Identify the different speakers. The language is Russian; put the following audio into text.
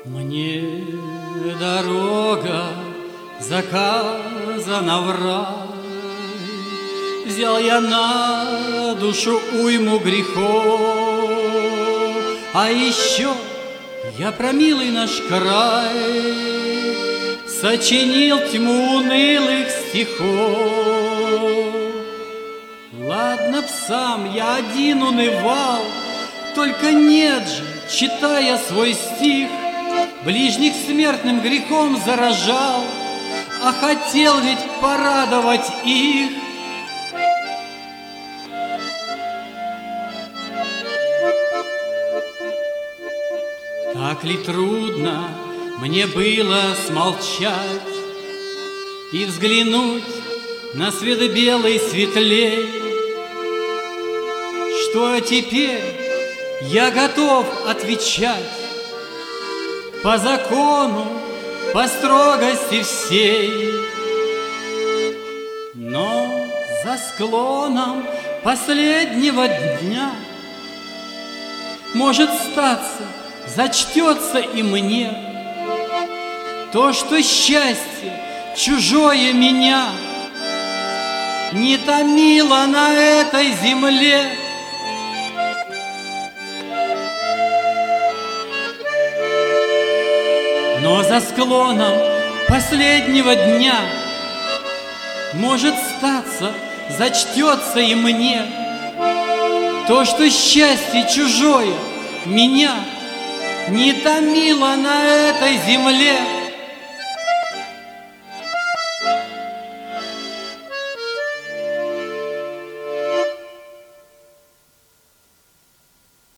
Speaker 1: Мне дорога заказана в рай, взял я на душу уйму грехов, а еще я про милый наш край сочинил тьму унылых стихов. Ладно б сам я один унывал, только нет же, читая свой стих, ближних смертным грехом заражал, а хотел ведь порадовать их. Так ли трудно мне было смолчать и взглянуть на свет белый светлей, что теперь я готов отвечать по закону, по строгости всей. Но за склоном последнего дня, может статься, зачтется и мне то, что счастье чужое меня не томило на этой земле. Но за склоном последнего дня, может статься, зачтется и мне то, что счастье чужое меня не томило на этой земле.